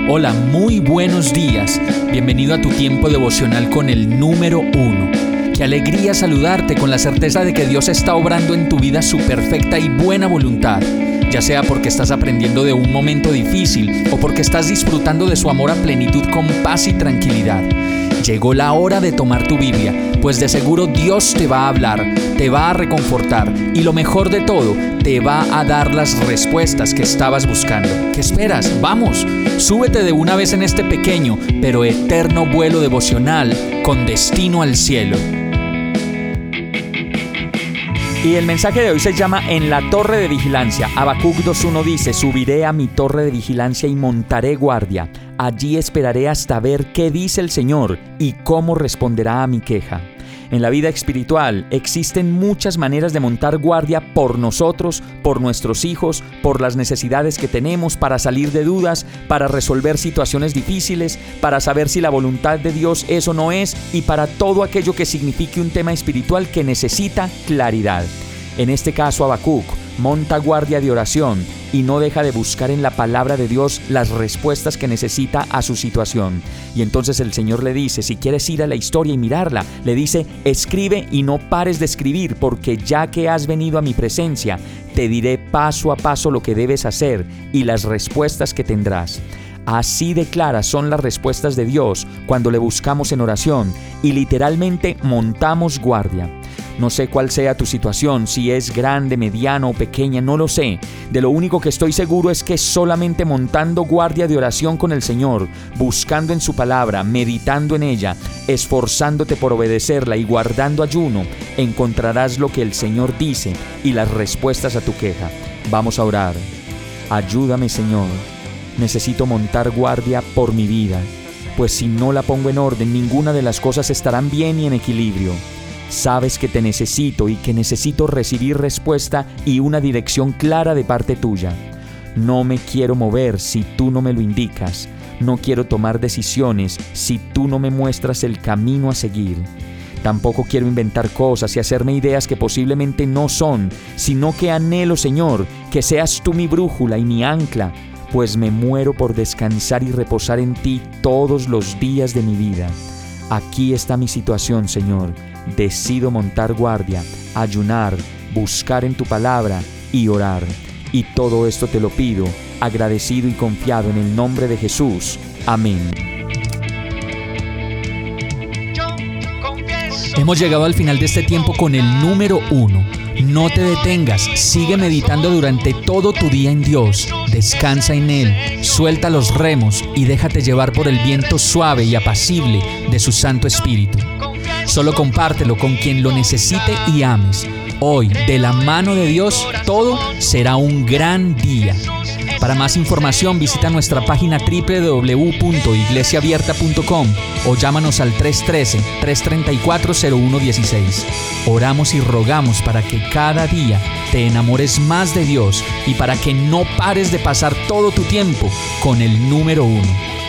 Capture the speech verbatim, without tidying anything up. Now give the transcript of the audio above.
Hola, muy buenos días. Bienvenido a tu tiempo devocional con el número uno. Qué alegría saludarte con la certeza de que Dios está obrando en tu vida su perfecta y buena voluntad, ya sea porque estás aprendiendo de un momento difícil o porque estás disfrutando de su amor a plenitud con paz y tranquilidad. Llegó la hora de tomar tu Biblia, pues de seguro Dios te va a hablar, te va a reconfortar y lo mejor de todo, te va a dar las respuestas que estabas buscando. ¿Qué esperas? ¡Vamos! Súbete de una vez en este pequeño pero eterno vuelo devocional con destino al cielo. Y el mensaje de hoy se llama En la torre de vigilancia. Habacuc dos uno dice: subiré a mi torre de vigilancia y montaré guardia. Allí esperaré hasta ver qué dice el Señor y cómo responderá a mi queja. En la vida espiritual existen muchas maneras de montar guardia por nosotros, por nuestros hijos, por las necesidades que tenemos, para salir de dudas, para resolver situaciones difíciles, para saber si la voluntad de Dios es o no es, y para todo aquello que signifique un tema espiritual que necesita claridad. En este caso, Habacuc monta guardia de oración y no deja de buscar en la palabra de Dios las respuestas que necesita a su situación. Y entonces el Señor le dice, si quieres ir a la historia y mirarla, le dice, escribe y no pares de escribir, porque ya que has venido a mi presencia, te diré paso a paso lo que debes hacer y las respuestas que tendrás. Así de claras son las respuestas de Dios cuando le buscamos en oración y literalmente montamos guardia. No sé cuál sea tu situación, si es grande, mediana o pequeña, no lo sé. De lo único que estoy seguro es que solamente montando guardia de oración con el Señor, buscando en su palabra, meditando en ella, esforzándote por obedecerla y guardando ayuno, encontrarás lo que el Señor dice y las respuestas a tu queja. Vamos a orar. Ayúdame, Señor. Necesito montar guardia por mi vida, pues si no la pongo en orden, ninguna de las cosas estarán bien y en equilibrio. Sabes que te necesito y que necesito recibir respuesta y una dirección clara de parte tuya. No me quiero mover si tú no me lo indicas. No quiero tomar decisiones si tú no me muestras el camino a seguir. Tampoco quiero inventar cosas y hacerme ideas que posiblemente no son, sino que anhelo, Señor, que seas tú mi brújula y mi ancla, pues me muero por descansar y reposar en ti todos los días de mi vida. Aquí está mi situación, Señor. Decido montar guardia, ayunar, buscar en tu palabra y orar. Y todo esto te lo pido, agradecido y confiado en el nombre de Jesús. Amén. Hemos llegado al final de este tiempo con el número uno. No te detengas, sigue meditando durante todo tu día en Dios. Descansa en Él, suelta los remos y déjate llevar por el viento suave y apacible de su Santo Espíritu. Solo compártelo con quien lo necesite y ames. Hoy, de la mano de Dios, todo será un gran día. Para más información, visita nuestra página doble u doble u doble u punto iglesia abierta punto com o llámanos al tres uno tres, tres tres cuatro, cero uno uno seis. Oramos y rogamos para que cada día te enamores más de Dios y para que no pares de pasar todo tu tiempo con el número uno.